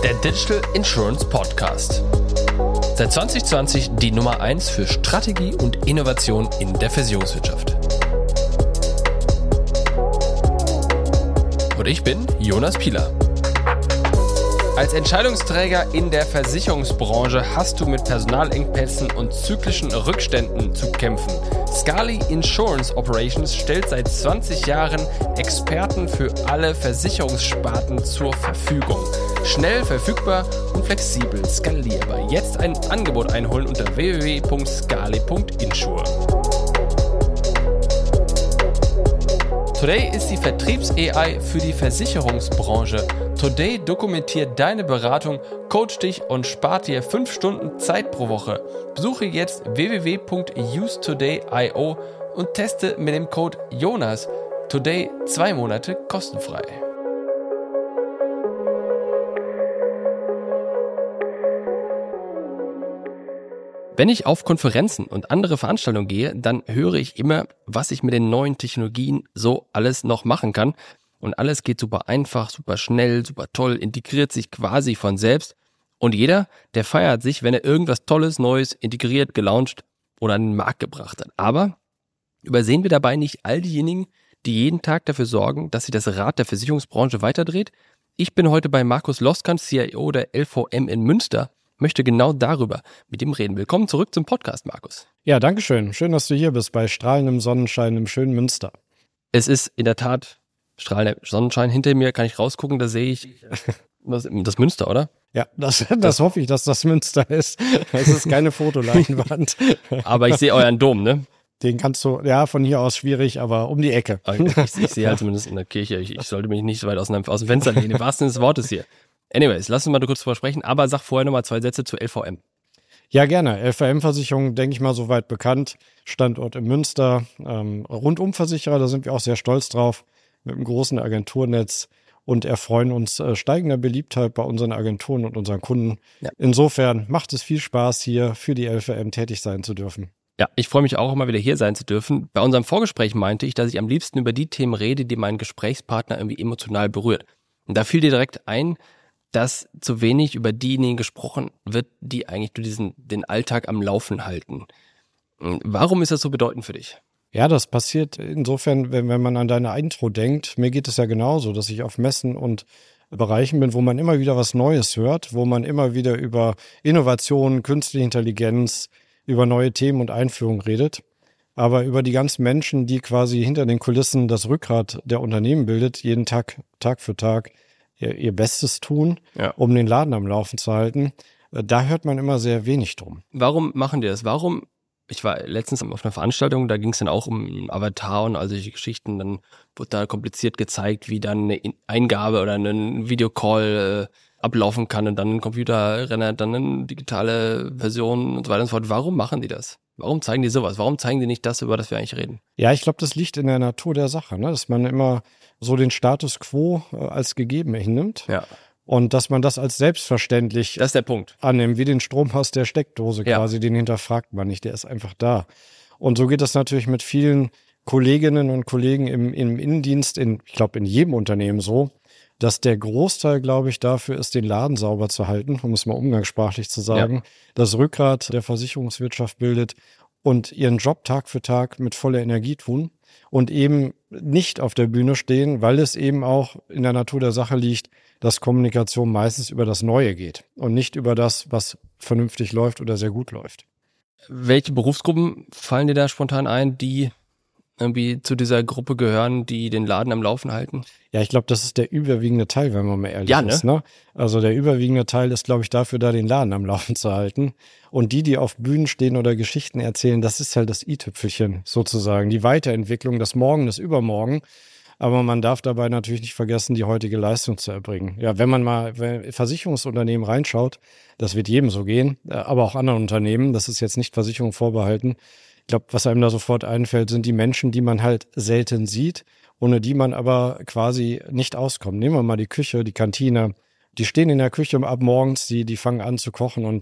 Der Digital Insurance Podcast. Seit 2020 die Nummer 1 für Strategie und Innovation in der Versicherungswirtschaft. Und ich bin Jonas Pieler. Als Entscheidungsträger in der Versicherungsbranche hast du mit Personalengpässen und zyklischen Rückständen zu kämpfen. Scali Insurance Operations stellt seit 20 Jahren Experten für alle Versicherungssparten zur Verfügung. Schnell, verfügbar und flexibel skalierbar. Jetzt ein Angebot einholen unter www.scali.insure. Today ist die Vertriebs-AI für die Versicherungsbranche. Today dokumentiert deine Beratung, coacht dich und spart dir 5 Stunden Zeit pro Woche. Besuche jetzt www.usetoday.io und teste mit dem Code JONAS Today 2 Monate kostenfrei. Wenn ich auf Konferenzen und andere Veranstaltungen gehe, dann höre ich immer, was ich mit den neuen Technologien so alles noch machen kann. Und alles geht super einfach, super schnell, super toll, integriert sich quasi von selbst. Und jeder, der feiert sich, wenn er irgendwas Tolles, Neues, integriert, gelauncht oder an den Markt gebracht hat. Aber übersehen wir dabei nicht all diejenigen, die jeden Tag dafür sorgen, dass sich das Rad der Versicherungsbranche weiterdreht? Ich bin heute bei Markus Loskant, CIO der LVM in Münster, möchte genau darüber mit ihm reden. Willkommen zurück zum Podcast, Markus. Ja, danke schön. Schön, dass du hier bist bei strahlendem Sonnenschein im schönen Münster. Es ist in der Tat strahlender Sonnenschein. Hinter mir kann ich rausgucken, da sehe ich das Münster, oder? Ja, das hoffe ich, dass das Münster ist. Es ist keine Fotoleinwand. Aber ich sehe euren Dom, ne? Den kannst du, ja, von hier aus schwierig, aber um die Ecke. Ich sehe halt zumindest in der Kirche. Ich sollte mich nicht so weit aus dem Fenster lehnen. Im wahrsten Sinne des Wortes hier. Anyways, lass uns mal kurz drüber sprechen, aber sag vorher nochmal 2 Sätze zur LVM. Ja, gerne. LVM-Versicherung, denke ich mal, soweit bekannt. Standort in Münster. Rundumversicherer, da sind wir auch sehr stolz drauf, mit einem großen Agenturnetz und erfreuen uns steigender Beliebtheit bei unseren Agenturen und unseren Kunden. Ja. Insofern macht es viel Spaß, hier für die LVM tätig sein zu dürfen. Ja, ich freue mich auch immer wieder hier sein zu dürfen. Bei unserem Vorgespräch meinte ich, dass ich am liebsten über die Themen rede, die meinen Gesprächspartner irgendwie emotional berührt. Und da fiel dir direkt ein, dass zu wenig über diejenigen gesprochen wird, die eigentlich den Alltag am Laufen halten. Warum ist das so bedeutend für dich? Ja, das passiert insofern, wenn man an deine Intro denkt. Mir geht es ja genauso, dass ich auf Messen und Bereichen bin, wo man immer wieder was Neues hört, wo man immer wieder über Innovation, künstliche Intelligenz, über neue Themen und Einführungen redet. Aber über die ganzen Menschen, die quasi hinter den Kulissen das Rückgrat der Unternehmen bildet, jeden Tag, Tag für Tag, ihr Bestes tun, um den Laden am Laufen zu halten, da hört man immer sehr wenig drum. Warum machen die das? Ich war letztens auf einer Veranstaltung, da ging es dann auch um Avatar und all solche Geschichten, dann wurde da kompliziert gezeigt, wie dann eine Eingabe oder ein Videocall ablaufen kann und dann ein Computer rendert, dann eine digitale Version und so weiter und so fort. Warum machen die das? Warum zeigen die sowas? Warum zeigen die nicht das, über das wir eigentlich reden? Ja, ich glaube, das liegt in der Natur der Sache, ne? Dass man immer so den Status quo als gegeben hinnimmt. Ja. Und dass man das als selbstverständlich das ist der Punkt. Annimmt, wie den Strom aus der Steckdose quasi, den hinterfragt man nicht, der ist einfach da. Und so geht das natürlich mit vielen Kolleginnen und Kollegen im Innendienst, ich glaube in jedem Unternehmen so, dass der Großteil, glaube ich, dafür ist, den Laden sauber zu halten, um es mal umgangssprachlich zu sagen, das Rückgrat der Versicherungswirtschaft bildet und ihren Job Tag für Tag mit voller Energie tun und eben nicht auf der Bühne stehen, weil es eben auch in der Natur der Sache liegt, dass Kommunikation meistens über das Neue geht und nicht über das, was vernünftig läuft oder sehr gut läuft. Welche Berufsgruppen fallen dir da spontan ein, die irgendwie zu dieser Gruppe gehören, die den Laden am Laufen halten? Ja, ich glaube, das ist der überwiegende Teil, wenn man mal ehrlich ist. Ne? Also der überwiegende Teil ist, glaube ich, dafür da, den Laden am Laufen zu halten. Und die auf Bühnen stehen oder Geschichten erzählen, das ist halt das i-Tüpfelchen sozusagen. Die Weiterentwicklung, das Morgen, das Übermorgen. Aber man darf dabei natürlich nicht vergessen, die heutige Leistung zu erbringen. Ja, wenn man mal Versicherungsunternehmen reinschaut, das wird jedem so gehen, aber auch anderen Unternehmen, das ist jetzt nicht Versicherung vorbehalten. Ich glaube, was einem da sofort einfällt, sind die Menschen, die man halt selten sieht, ohne die man aber quasi nicht auskommt. Nehmen wir mal die Küche, die Kantine. Die stehen in der Küche ab morgens, die fangen an zu kochen und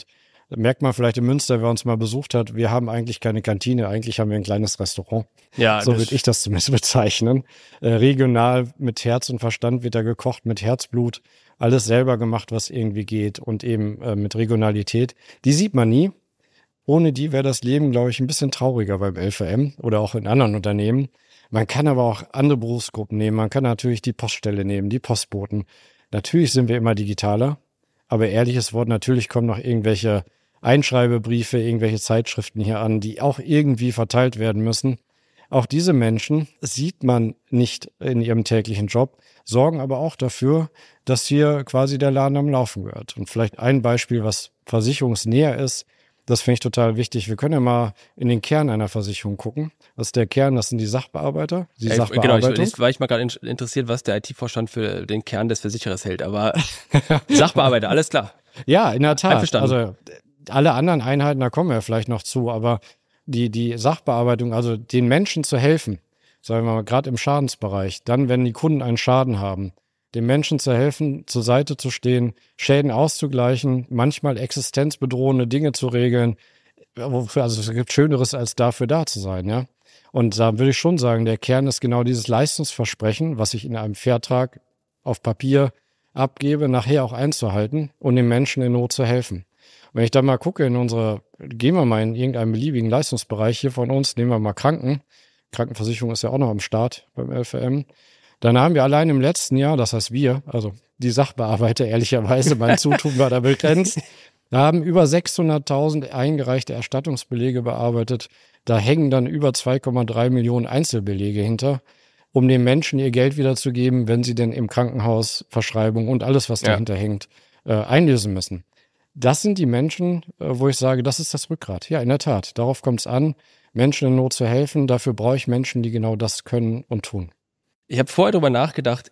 merkt man vielleicht in Münster, wer uns mal besucht hat, wir haben eigentlich keine Kantine, eigentlich haben wir ein kleines Restaurant. Ja, so würde ich das zumindest bezeichnen. Regional mit Herz und Verstand wird da gekocht, mit Herzblut, alles selber gemacht, was irgendwie geht und eben mit Regionalität. Die sieht man nie. Ohne die wäre das Leben, glaube ich, ein bisschen trauriger beim LVM oder auch in anderen Unternehmen. Man kann aber auch andere Berufsgruppen nehmen. Man kann natürlich die Poststelle nehmen, die Postboten. Natürlich sind wir immer digitaler. Aber ehrliches Wort, natürlich kommen noch irgendwelche Einschreibebriefe, irgendwelche Zeitschriften hier an, die auch irgendwie verteilt werden müssen. Auch diese Menschen sieht man nicht in ihrem täglichen Job, sorgen aber auch dafür, dass hier quasi der Laden am Laufen gehört. Und vielleicht ein Beispiel, was versicherungsnäher ist, das finde ich total wichtig. Wir können ja mal in den Kern einer Versicherung gucken. Was ist der Kern? Das sind die Sachbearbeiter. Genau, war ich mal gerade interessiert, was der IT-Vorstand für den Kern des Versicherers hält. Aber Sachbearbeiter, alles klar. Ja, in der Tat. Also alle anderen Einheiten, da kommen wir vielleicht noch zu. Aber die Sachbearbeitung, also den Menschen zu helfen, sagen wir mal, gerade im Schadensbereich, dann, wenn die Kunden einen Schaden haben, den Menschen zu helfen, zur Seite zu stehen, Schäden auszugleichen, manchmal existenzbedrohende Dinge zu regeln. Also es gibt Schöneres, als dafür da zu sein, ja. Und da würde ich schon sagen, der Kern ist genau dieses Leistungsversprechen, was ich in einem Vertrag auf Papier abgebe, nachher auch einzuhalten und den Menschen in Not zu helfen. Wenn ich da mal gucke gehen wir mal in irgendeinen beliebigen Leistungsbereich hier von uns, nehmen wir mal Krankenversicherung ist ja auch noch am Start beim LVM. Dann haben wir allein im letzten Jahr, das heißt wir, also die Sachbearbeiter ehrlicherweise, mein Zutun war da begrenzt, haben über 600.000 eingereichte Erstattungsbelege bearbeitet. Da hängen dann über 2,3 Millionen Einzelbelege hinter, um den Menschen ihr Geld wiederzugeben, wenn sie denn im Krankenhaus Verschreibung und alles, was dahinter hängt, einlösen müssen. Das sind die Menschen, wo ich sage, das ist das Rückgrat. Ja, in der Tat, darauf kommt es an, Menschen in Not zu helfen. Dafür brauche ich Menschen, die genau das können und tun. Ich habe vorher darüber nachgedacht,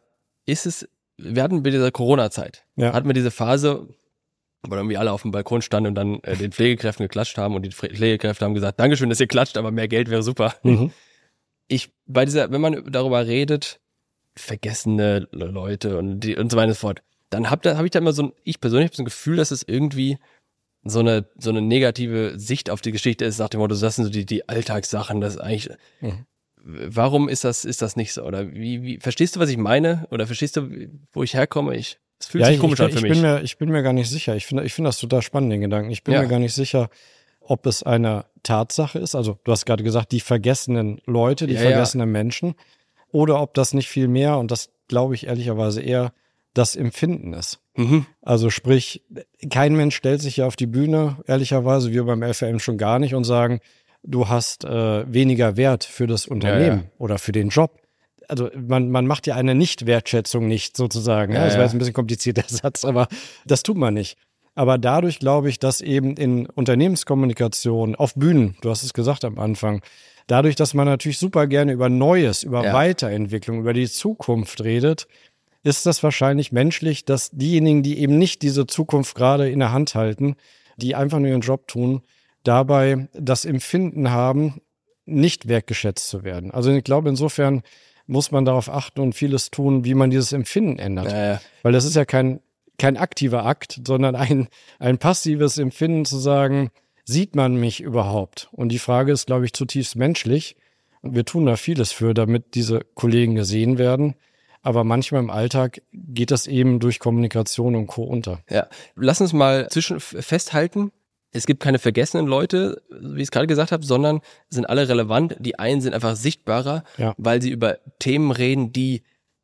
wir hatten bei dieser Corona-Zeit, hatten wir diese Phase, wo irgendwie alle auf dem Balkon standen und dann den Pflegekräften geklatscht haben und die Pflegekräfte haben gesagt, Dankeschön, dass ihr klatscht, aber mehr Geld wäre super. Mhm. Wenn man darüber redet, vergessene Leute und so weiter und so fort, dann habe ich da immer ich persönlich habe so ein Gefühl, dass es irgendwie so eine negative Sicht auf die Geschichte ist, nach dem Motto, das sind so die Alltagssachen, das ist eigentlich... Warum ist das nicht so? Oder wie verstehst du, was ich meine? Oder verstehst du, wo ich herkomme? Es fühlt sich komisch an für mich. Ich bin mir gar nicht sicher. Ich finde das total spannend, den Gedanken. Ich bin mir gar nicht sicher, ob es eine Tatsache ist. Also du hast gerade gesagt, die vergessenen Leute, die vergessenen Menschen. Oder ob das nicht viel mehr, und das glaube ich ehrlicherweise eher, das Empfinden ist. Mhm. Also sprich, kein Mensch stellt sich ja auf die Bühne, ehrlicherweise, wir beim LVM schon gar nicht, und sagen, du hast weniger Wert für das Unternehmen oder für den Job. Also man macht ja eine Nicht-Wertschätzung nicht sozusagen. Das war jetzt ein bisschen komplizierter Satz, aber das tut man nicht. Aber dadurch glaube ich, dass eben in Unternehmenskommunikation, auf Bühnen, du hast es gesagt am Anfang, dadurch, dass man natürlich super gerne über Neues, über Weiterentwicklung, über die Zukunft redet, ist das wahrscheinlich menschlich, dass diejenigen, die eben nicht diese Zukunft gerade in der Hand halten, die einfach nur ihren Job tun, dabei das Empfinden haben, nicht wertgeschätzt zu werden. Also ich glaube, insofern muss man darauf achten und vieles tun, wie man dieses Empfinden ändert. Weil das ist ja kein aktiver Akt, sondern ein passives Empfinden zu sagen, sieht man mich überhaupt? Und die Frage ist, glaube ich, zutiefst menschlich. Und wir tun da vieles für, damit diese Kollegen gesehen werden. Aber manchmal im Alltag geht das eben durch Kommunikation und Co. unter. Ja, lass uns mal festhalten. Es gibt keine vergessenen Leute, wie ich es gerade gesagt habe, sondern sind alle relevant. Die einen sind einfach sichtbarer, weil sie über Themen reden, die,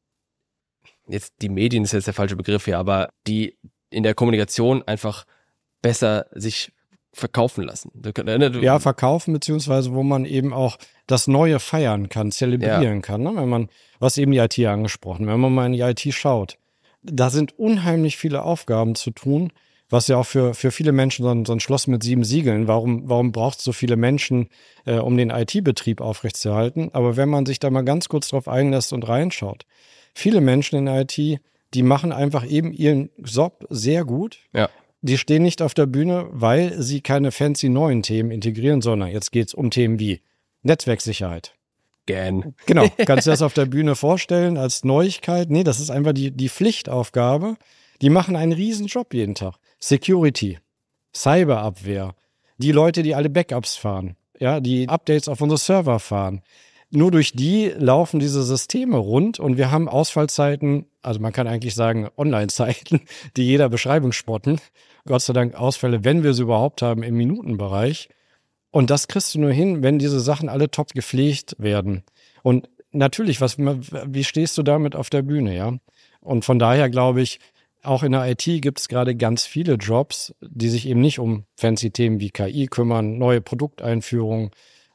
jetzt die Medien ist jetzt der falsche Begriff hier, aber die in der Kommunikation einfach besser sich verkaufen lassen. Ja, verkaufen, beziehungsweise wo man eben auch das Neue feiern kann, zelebrieren kann. Ne? Wenn man, was eben die IT angesprochen, wenn man mal in die IT schaut, da sind unheimlich viele Aufgaben zu tun, was ja auch für viele Menschen so ein Schloss mit 7 Siegeln, warum braucht es so viele Menschen, um den IT-Betrieb aufrechtzuerhalten? Aber wenn man sich da mal ganz kurz drauf einlässt und reinschaut, viele Menschen in der IT, die machen einfach eben ihren Job sehr gut. Ja. Die stehen nicht auf der Bühne, weil sie keine fancy neuen Themen integrieren, sondern jetzt geht's um Themen wie Netzwerksicherheit. Genau, kannst du das auf der Bühne vorstellen als Neuigkeit? Nee, das ist einfach die Pflichtaufgabe. Die machen einen riesen Job jeden Tag. Security. Cyberabwehr, die Leute, die alle Backups fahren, ja, die Updates auf unsere Server fahren. Nur durch die laufen diese Systeme rund und wir haben Ausfallzeiten, also man kann eigentlich sagen Online-Zeiten, die jeder Beschreibung spotten. Gott sei Dank Ausfälle, wenn wir sie überhaupt haben, im Minutenbereich. Und das kriegst du nur hin, wenn diese Sachen alle top gepflegt werden. Und natürlich, wie stehst du damit auf der Bühne, ja? Und von daher glaube ich, auch in der IT gibt es gerade ganz viele Jobs, die sich eben nicht um fancy Themen wie KI kümmern, neue Produkteinführungen.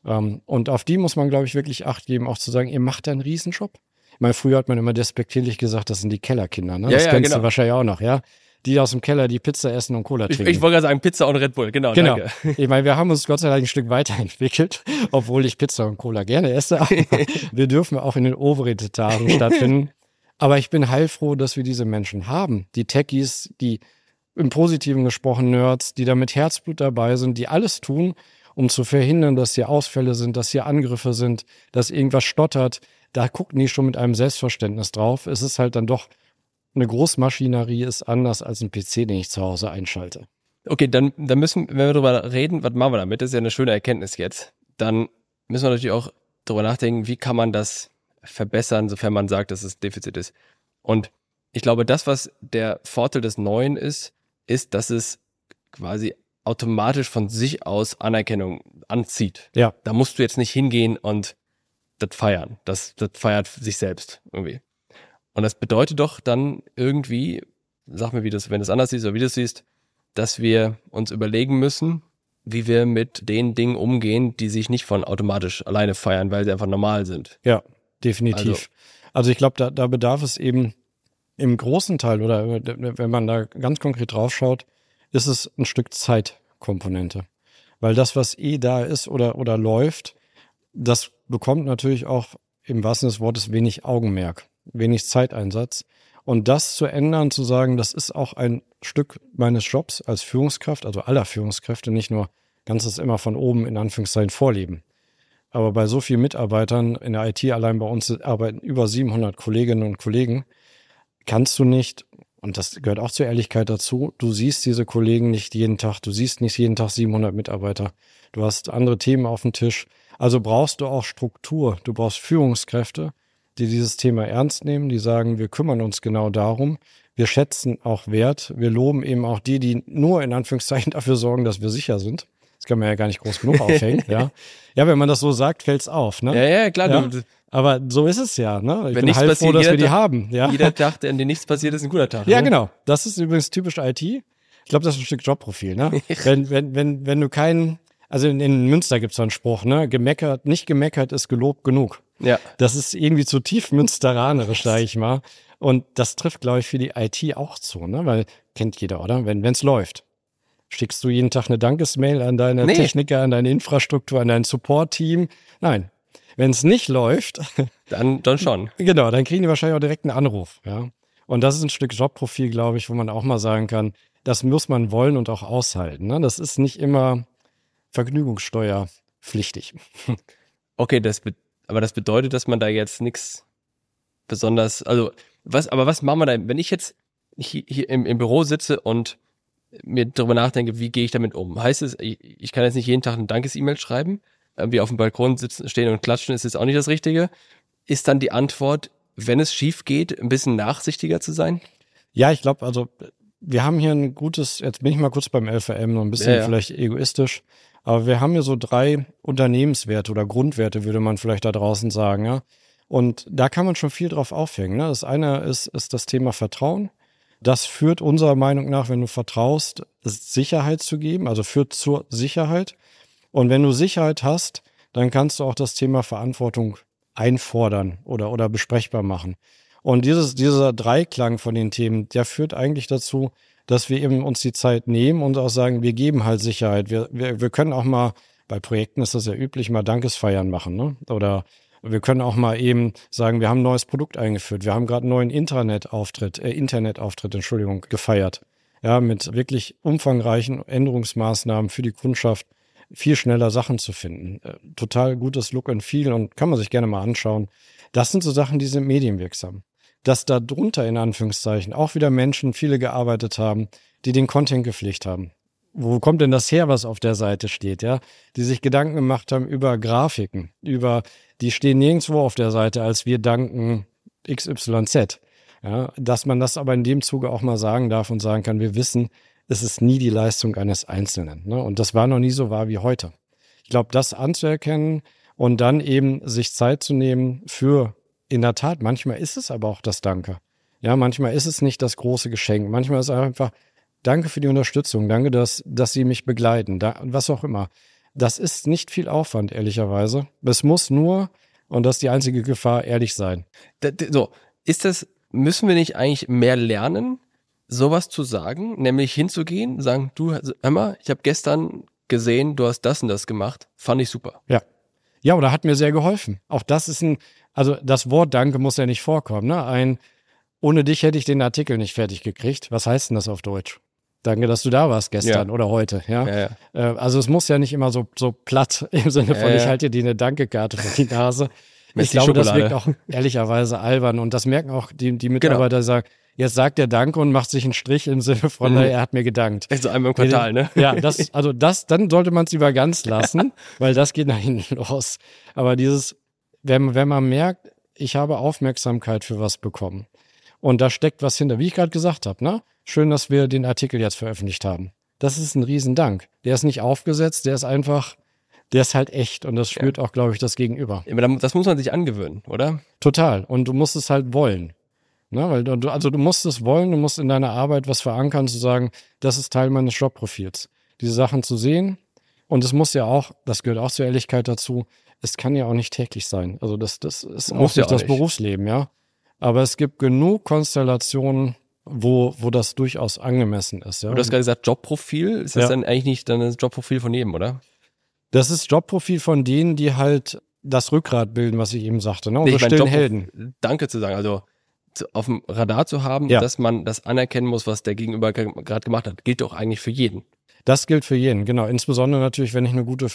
Und auf die muss man, glaube ich, wirklich Acht geben, auch zu sagen, ihr macht da einen Riesenjob. Ich meine, früher hat man immer despektierlich gesagt, das sind die Kellerkinder, ne? Das kennst du wahrscheinlich auch noch, ja? Die aus dem Keller die Pizza essen und Cola trinken. Ich wollte gerade sagen, Pizza und Red Bull, genau. Danke. Ich meine, wir haben uns Gott sei Dank ein Stück weiterentwickelt, obwohl ich Pizza und Cola gerne esse. Aber wir dürfen auch in den oberen Etagen stattfinden. Aber ich bin heilfroh, dass wir diese Menschen haben. Die Techies, die im Positiven gesprochen Nerds, die da mit Herzblut dabei sind, die alles tun, um zu verhindern, dass hier Ausfälle sind, dass hier Angriffe sind, dass irgendwas stottert. Da gucken die schon mit einem Selbstverständnis drauf. Es ist halt dann doch, eine Großmaschinerie ist anders als ein PC, den ich zu Hause einschalte. Okay, dann müssen, wenn wir darüber reden, was machen wir damit? Das ist ja eine schöne Erkenntnis jetzt. Dann müssen wir natürlich auch darüber nachdenken, wie kann man das verbessern, sofern man sagt, dass es Defizit ist. Und ich glaube, das, was der Vorteil des Neuen ist, dass es quasi automatisch von sich aus Anerkennung anzieht. Ja. Da musst du jetzt nicht hingehen und das feiern. Das feiert sich selbst irgendwie. Und das bedeutet doch dann irgendwie, sag mir, wenn du es anders siehst oder wie du es siehst, dass wir uns überlegen müssen, wie wir mit den Dingen umgehen, die sich nicht von automatisch alleine feiern, weil sie einfach normal sind. Ja, definitiv. Also ich glaube, da bedarf es eben im großen Teil oder wenn man da ganz konkret drauf schaut, ist es ein Stück Zeitkomponente. Weil das, was da ist oder läuft, das bekommt natürlich auch im wahrsten Sinne des Wortes wenig Augenmerk, wenig Zeiteinsatz. Und das zu ändern, zu sagen, das ist auch ein Stück meines Jobs als Führungskraft, also aller Führungskräfte, nicht nur ganzes immer von oben in Anführungszeichen vorleben. Aber bei so vielen Mitarbeitern in der IT, allein bei uns arbeiten über 700 Kolleginnen und Kollegen, kannst du nicht, und das gehört auch zur Ehrlichkeit dazu, du siehst diese Kollegen nicht jeden Tag, du siehst nicht jeden Tag 700 Mitarbeiter, du hast andere Themen auf dem Tisch, also brauchst du auch Struktur, du brauchst Führungskräfte, die dieses Thema ernst nehmen, die sagen, wir kümmern uns genau darum, wir schätzen auch Wert, wir loben eben auch die nur in Anführungszeichen dafür sorgen, dass wir sicher sind. Das kann man ja gar nicht groß genug aufhängen, ja. Ja, wenn man das so sagt, fällt's auf, ne? Ja, klar. Ja? Aber so ist es ja, ne? Ich wenn bin heilfroh, dass wir die Tag, haben, ja. Jeder Tag, an dem nichts passiert, ist ein guter Tag. Ja, ne? genau. Das ist übrigens typisch IT. Ich glaube, das ist ein Stück Jobprofil, ne? wenn du keinen, also in Münster gibt's so einen Spruch, ne? Nicht gemeckert ist gelobt genug. Ja. Das ist irgendwie zu tief münsteranerisch, sage ich mal. Und das trifft, glaube ich, für die IT auch zu, ne? Weil kennt jeder, oder? Wenn's läuft. Schickst du jeden Tag eine Dankesmail an deine Techniker, an deine Infrastruktur, an dein Support-Team? Nein. Wenn es nicht läuft, dann schon. Genau, dann kriegen die wahrscheinlich auch direkt einen Anruf, ja. Und das ist ein Stück Jobprofil, glaube ich, wo man auch mal sagen kann, das muss man wollen und auch aushalten, ne? Das ist nicht immer vergnügungssteuerpflichtig. Okay, aber das bedeutet, dass man da jetzt nichts besonders, also was machen wir da, wenn ich jetzt hier im Büro sitze und mir darüber nachdenke, wie gehe ich damit um? Heißt es, ich kann jetzt nicht jeden Tag eine Dankes-E-Mail schreiben, irgendwie auf dem Balkon stehen und klatschen, ist jetzt auch nicht das Richtige. Ist dann die Antwort, wenn es schief geht, ein bisschen nachsichtiger zu sein? Ja, ich glaube, also wir haben hier ein gutes, jetzt bin ich mal kurz beim LVM, noch ein bisschen vielleicht egoistisch, aber wir haben hier so 3 Unternehmenswerte oder Grundwerte, würde man vielleicht da draußen sagen, ja. Und da kann man schon viel drauf aufhängen, ne? Das eine ist das Thema Vertrauen. Das führt unserer Meinung nach, wenn du vertraust, Sicherheit zu geben, also führt zur Sicherheit. Und wenn du Sicherheit hast, dann kannst du auch das Thema Verantwortung einfordern oder besprechbar machen. Und dieser Dreiklang von den Themen, der führt eigentlich dazu, dass wir eben uns die Zeit nehmen und auch sagen, wir geben halt Sicherheit. Wir können auch mal, bei Projekten ist das ja üblich, mal Dankesfeiern machen, ne? Oder wir können auch mal eben sagen, wir haben ein neues Produkt eingeführt. Wir haben gerade einen neuen Internetauftritt, gefeiert. Ja, mit wirklich umfangreichen Änderungsmaßnahmen für die Kundschaft viel schneller Sachen zu finden. Total gutes Look and Feel und kann man sich gerne mal anschauen. Das sind so Sachen, die sind medienwirksam. Dass da drunter in Anführungszeichen auch wieder Menschen, viele gearbeitet haben, die den Content gepflegt haben. wo kommt denn das her, was auf der Seite steht, ja? Die sich Gedanken gemacht haben über Grafiken, die stehen nirgendwo auf der Seite, als wir danken XYZ. Ja, dass man das aber in dem Zuge auch mal sagen darf und sagen kann, wir wissen, es ist nie die Leistung eines Einzelnen. Ne? Und das war noch nie so wahr wie heute. Ich glaube, das anzuerkennen und dann eben sich Zeit zu nehmen für, in der Tat, manchmal ist es aber auch das Danke. Ja, manchmal ist es nicht das große Geschenk. Manchmal ist es einfach, danke für die Unterstützung, danke, dass Sie mich begleiten, was auch immer. Das ist nicht viel Aufwand, ehrlicherweise. Es muss nur, und das ist die einzige Gefahr, ehrlich sein. Müssen wir nicht eigentlich mehr lernen, sowas zu sagen, nämlich hinzugehen, sagen, du, Emma, ich habe gestern gesehen, du hast das und das gemacht, fand ich super. Ja, oder hat mir sehr geholfen. Auch das ist also das Wort Danke muss ja nicht vorkommen, ne? Ohne dich hätte ich den Artikel nicht fertig gekriegt. Was heißt denn das auf Deutsch? Danke, dass du da warst gestern oder heute, ja. Also es muss ja nicht immer so platt im Sinne von, ich halte dir eine Dankekarte vor die Nase. Ich glaube, das wirkt auch ehrlicherweise albern und das merken auch die Mitarbeiter, sagen, jetzt sagt er Danke und macht sich einen Strich im Sinne von, er hat mir gedankt. Also einmal im Quartal, ne? Ja, dann sollte man es lieber ganz lassen, weil das geht nach hinten los. Aber wenn man merkt, ich habe Aufmerksamkeit für was bekommen und da steckt was hinter, wie ich gerade gesagt habe, ne? Schön, dass wir den Artikel jetzt veröffentlicht haben. Das ist ein Riesendank. Der ist nicht aufgesetzt, der ist halt echt und das spürt auch, glaube ich, das Gegenüber. Das muss man sich angewöhnen, oder? Total. Und du musst es halt wollen. Ne? Weil du musst es wollen, du musst in deiner Arbeit was verankern, zu sagen, das ist Teil meines Jobprofils. Diese Sachen zu sehen. Und es muss ja auch, das gehört auch zur Ehrlichkeit dazu, es kann ja auch nicht täglich sein. Also das ist auch nicht das Berufsleben, ja. Aber es gibt genug Konstellationen, wo das durchaus angemessen ist. Ja? Du hast gerade gesagt, Jobprofil. Ist das dann eigentlich nicht dann das Jobprofil von jedem, oder? Das ist Jobprofil von denen, die halt das Rückgrat bilden, was ich eben sagte, ne? Unsere stillen Helden. Danke zu sagen, also auf dem Radar zu haben, dass man das anerkennen muss, was der Gegenüber gerade gemacht hat, gilt doch eigentlich für jeden. Das gilt für jeden, genau. Insbesondere natürlich, wenn ich eine gute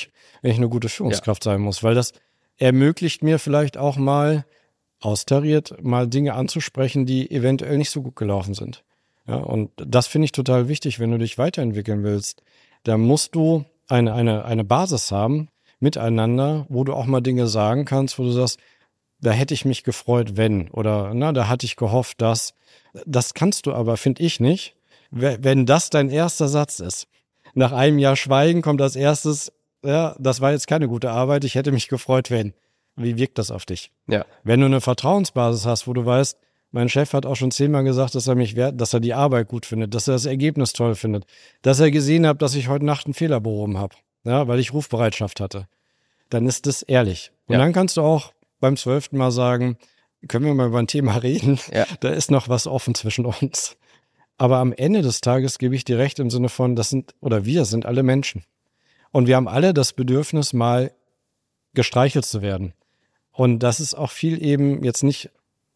Führungskraft sein muss, weil das ermöglicht mir vielleicht auch mal austariert, mal Dinge anzusprechen, die eventuell nicht so gut gelaufen sind. Ja, und das finde ich total wichtig, wenn du dich weiterentwickeln willst. Da musst du eine Basis haben miteinander, wo du auch mal Dinge sagen kannst, wo du sagst, da hätte ich mich gefreut, wenn, oder da hatte ich gehofft, dass. Das kannst du aber, finde ich nicht, wenn das dein erster Satz ist. Nach einem Jahr Schweigen kommt als erstes, ja, das war jetzt keine gute Arbeit, ich hätte mich gefreut, wenn. Wie wirkt das auf dich? Ja. Wenn du eine Vertrauensbasis hast, wo du weißt, mein Chef hat auch schon 10-mal gesagt, dass er die Arbeit gut findet, dass er das Ergebnis toll findet, dass er gesehen hat, dass ich heute Nacht einen Fehler behoben habe, ja, weil ich Rufbereitschaft hatte. Dann ist das ehrlich. Und dann kannst du auch beim 12. Mal sagen, können wir mal über ein Thema reden? Ja. Da ist noch was offen zwischen uns. Aber am Ende des Tages gebe ich dir recht im Sinne von, wir sind alle Menschen. Und wir haben alle das Bedürfnis, mal gestreichelt zu werden. Und das ist auch viel eben jetzt nicht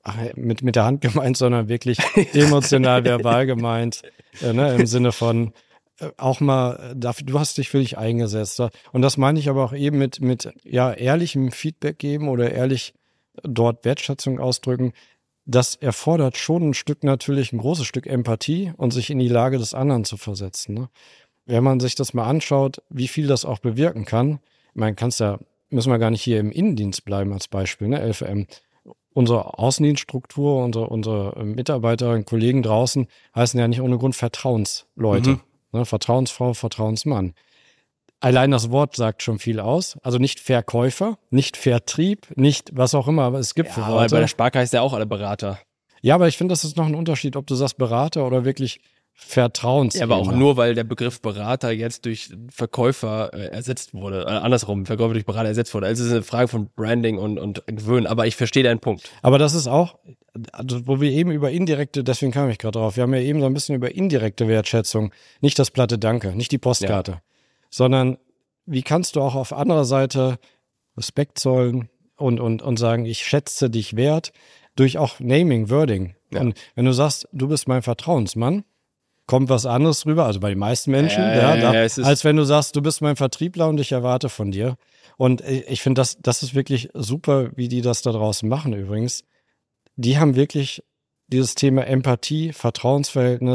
mit der Hand gemeint, sondern wirklich emotional, verbal gemeint, im Sinne von auch mal, du hast dich für dich eingesetzt. Und das meine ich aber auch eben mit ehrlichem Feedback geben oder ehrlich dort Wertschätzung ausdrücken. Das erfordert schon ein großes Stück Empathie und sich in die Lage des anderen zu versetzen. Ne? Wenn man sich das mal anschaut, wie viel das auch bewirken kann, müssen wir gar nicht hier im Innendienst bleiben als Beispiel, ne, LVM. Unsere Außendienststruktur, unsere Mitarbeiter und Kollegen draußen heißen ja nicht ohne Grund Vertrauensleute. Ne, Vertrauensfrau, Vertrauensmann. Allein das Wort sagt schon viel aus. Also nicht Verkäufer, nicht Vertrieb, nicht was auch immer, aber es gibt für Worte. Aber bei der Sparkasse heißt ja auch alle Berater. Ja, aber ich finde, das ist noch ein Unterschied, ob du sagst Berater oder wirklich Vertrauens. Ja, aber auch nur, weil der Begriff Berater jetzt durch Verkäufer ersetzt wurde. Andersrum, Verkäufer durch Berater ersetzt wurde. Also es ist eine Frage von Branding und Gewöhnen. Aber ich verstehe deinen Punkt. Aber das ist auch, also wo wir eben über indirekte, deswegen kam ich gerade drauf, wir haben ja eben so ein bisschen über indirekte Wertschätzung, nicht das platte Danke, nicht die Postkarte, sondern wie kannst du auch auf anderer Seite Respekt zollen und sagen, ich schätze dich wert, durch auch Naming, Wording. Ja. Und wenn du sagst, du bist mein Vertrauensmann, kommt was anderes rüber, also bei den meisten Menschen, als wenn du sagst, du bist mein Vertriebler und ich erwarte von dir. Und ich finde, das ist wirklich super, wie die das da draußen machen übrigens. Die haben wirklich dieses Thema Empathie, Vertrauensverhältnis,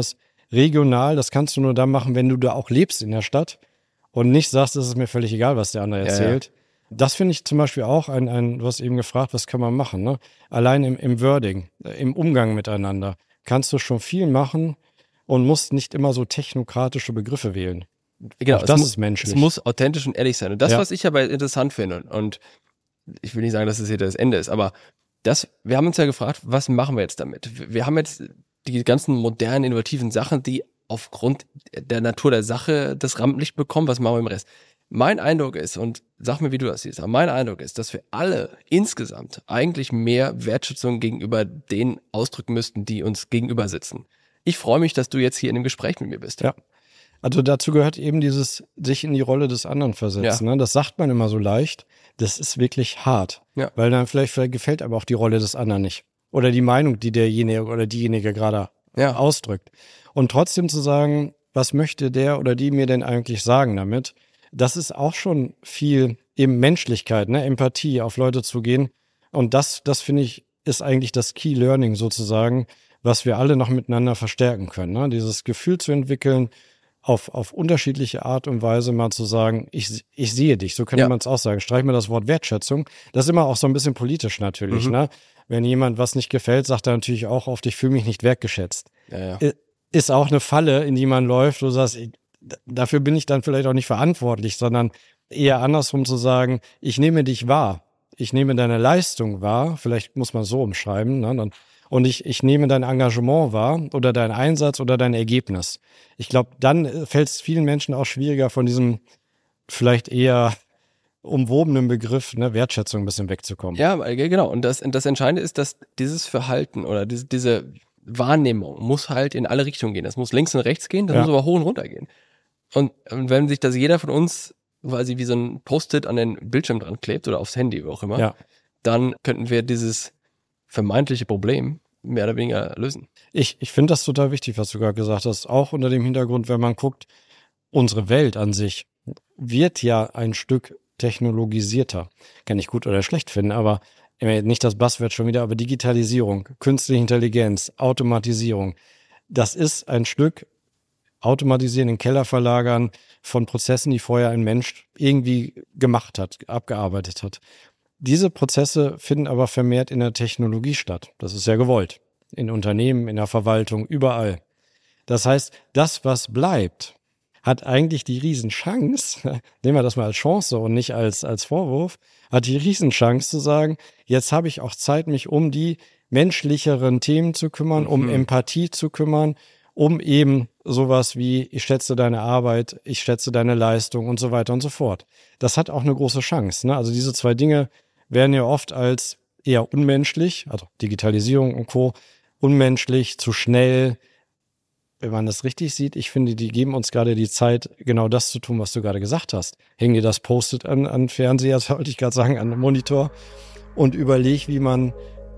regional, das kannst du nur dann machen, wenn du da auch lebst in der Stadt und nicht sagst, es ist mir völlig egal, was der andere erzählt. Ja. Das finde ich zum Beispiel auch du hast eben gefragt, was kann man machen, ne? Allein im Wording, im Umgang miteinander kannst du schon viel machen und musst nicht immer so technokratische Begriffe wählen. Genau, das ist menschlich. Es muss authentisch und ehrlich sein. Und das, was ich aber interessant finde, und ich will nicht sagen, dass es hier das Ende ist, aber wir haben uns ja gefragt, was machen wir jetzt damit? Wir haben jetzt die ganzen modernen, innovativen Sachen, die aufgrund der Natur der Sache das Rampenlicht bekommen. Was machen wir im Rest? Mein Eindruck ist, und sag mir, wie du das siehst, aber mein Eindruck ist, dass wir alle insgesamt eigentlich mehr Wertschätzung gegenüber denen ausdrücken müssten, die uns gegenüber sitzen. Ich freue mich, dass du jetzt hier in dem Gespräch mit mir bist. Ja. Also dazu gehört eben dieses sich in die Rolle des anderen versetzen. Ja. Ne? Das sagt man immer so leicht. Das ist wirklich hart. Ja. Weil dann vielleicht gefällt aber auch die Rolle des anderen nicht. Oder die Meinung, die derjenige oder diejenige gerade ausdrückt. Und trotzdem zu sagen, was möchte der oder die mir denn eigentlich sagen damit? Das ist auch schon viel eben Menschlichkeit, ne? Empathie, auf Leute zu gehen. Und das finde ich, ist eigentlich das Key Learning sozusagen, was wir alle noch miteinander verstärken können. Ne? Dieses Gefühl zu entwickeln, auf unterschiedliche Art und Weise mal zu sagen, ich sehe dich, so könnte man es auch sagen. Streich mir das Wort Wertschätzung. Das ist immer auch so ein bisschen politisch natürlich. Ne? Wenn jemand was nicht gefällt, sagt er natürlich auch oft, ich fühle mich nicht wertgeschätzt. Ja. Ist auch eine Falle, in die man läuft, wo du sagst, dafür bin ich dann vielleicht auch nicht verantwortlich, sondern eher andersrum zu sagen, ich nehme dich wahr, ich nehme deine Leistung wahr, vielleicht muss man so umschreiben, ne? Und ich nehme dein Engagement wahr oder deinen Einsatz oder dein Ergebnis. Ich glaube, dann fällt es vielen Menschen auch schwieriger, von diesem vielleicht eher umwobenen Begriff, ne, Wertschätzung ein bisschen wegzukommen. Ja, genau. Und das Entscheidende ist, dass dieses Verhalten oder diese Wahrnehmung muss halt in alle Richtungen gehen. Das muss links und rechts gehen, das muss aber hoch und runter gehen. Und wenn sich das jeder von uns quasi wie so ein Post-it an den Bildschirm dran klebt oder aufs Handy, wo auch immer, dann könnten wir dieses vermeintliche Problem mehr oder weniger lösen. Ich finde das total wichtig, was du gerade gesagt hast. Auch unter dem Hintergrund, wenn man guckt, unsere Welt an sich wird ja ein Stück technologisierter. Kann ich gut oder schlecht finden, aber nicht das Buzzword schon wieder, aber Digitalisierung, künstliche Intelligenz, Automatisierung. Das ist ein Stück automatisieren, in den Keller verlagern von Prozessen, die vorher ein Mensch irgendwie gemacht hat, abgearbeitet hat. Diese Prozesse finden aber vermehrt in der Technologie statt. Das ist ja gewollt. In Unternehmen, in der Verwaltung, überall. Das heißt, das, was bleibt, hat eigentlich die Riesenchance, nehmen wir das mal als Chance und nicht als Vorwurf, hat die Riesenchance zu sagen, jetzt habe ich auch Zeit, mich um die menschlicheren Themen zu kümmern, um Empathie zu kümmern, um eben sowas wie, ich schätze deine Arbeit, ich schätze deine Leistung und so weiter und so fort. Das hat auch eine große Chance. Ne? Also diese zwei Dinge werden ja oft als eher unmenschlich, also Digitalisierung und Co., unmenschlich, zu schnell. Wenn man das richtig sieht, ich finde, die geben uns gerade die Zeit, genau das zu tun, was du gerade gesagt hast. Häng dir das Post-it an Fernseher, wollte ich gerade sagen, an den Monitor und überleg, wie man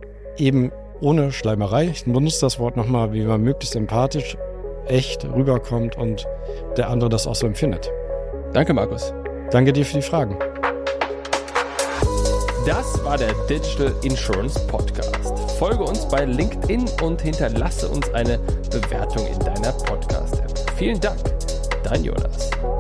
eben ohne Schleimerei, ich benutze das Wort nochmal, wie man möglichst empathisch, echt rüberkommt und der andere das auch so empfindet. Danke, Markus. Danke dir für die Fragen. Das war der Digital Insurance Podcast. Folge uns bei LinkedIn und hinterlasse uns eine Bewertung in deiner Podcast-App. Vielen Dank, dein Jonas.